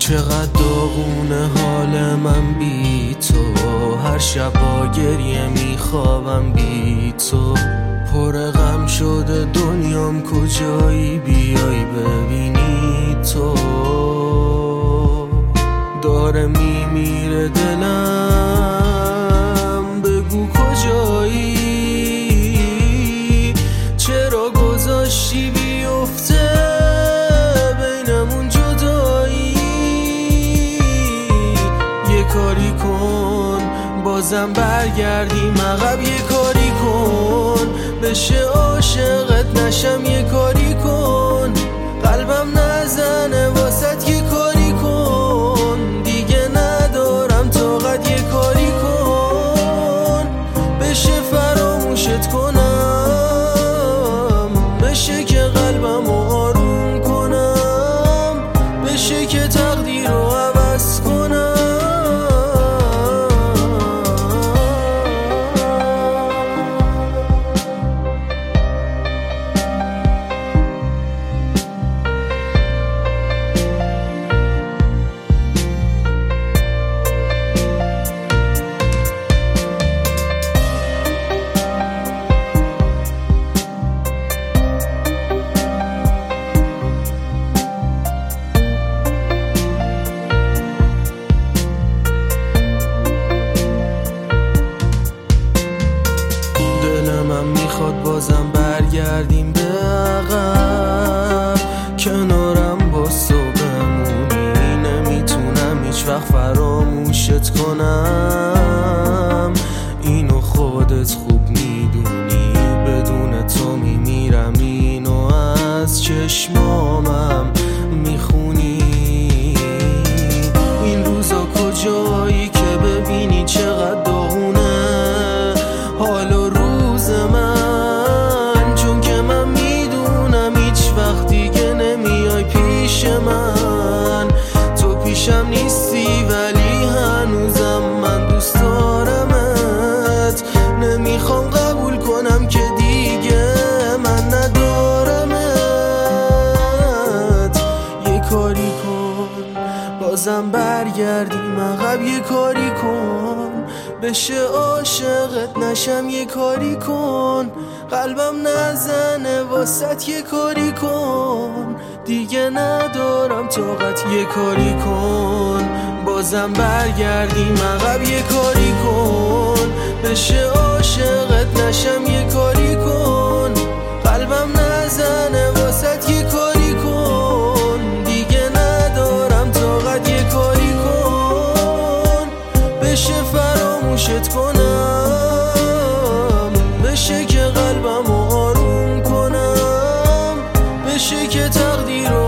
چقدر داغونه حال من بی تو، هر شب با گریه میخوابم بی تو. پر غم شده دنیام کجایی، بیای ببینی تو. داره میمیره دلم، بگو کجایی. چرا گذاشتی بیفته بینمون جدایی؟ یه کاری کن بازم برگردیم عقب، یه کاری کن بشه عاشقت نشم، یه کاری کن قلبم نزنه واسط، یه کاری کن دیگه ندارم طاقت، یه کاری کن بشه فراموشت کنم، بشه که قلبم آروم کنم، بشه که تقدیر رو عوض کنم. میخواد بازم برگردیم به عقب، کنارم با تو بمونی، نمیتونم هیچ وقت فراموشت کنم. اینو خودت خوب میدونی، بدون تو میمیرم، اینو از چشمامم میخونی. این روزا کجایی که ببینی چقدر داغونه حال و روز من، چون که من میدونم هیچ وقت دیگه نمیای پیش من. تو پیشم نیستی ولی هنوزم من دوست دارمت، نمیخوام قبول کنم که دیگه من ندارمت. یه کاری کن بازم برگردیم عقب، یه کاری کن بشه عاشقت نشم، یه کاری کن قلبم نزنه واسط، یه کاری کن دیگه ندارم طاقت، یه کاری کن بازم برگردیم عقب، یه کاری کن بشه عاشقت نشم، یه کاری کن قلبم نزنه واسط، یه کاری کن دیگه ندارم طاقت، یه کاری کن بشه فراموشت کنم، بشه که قلبم آروم کنم، بشه که تقدیر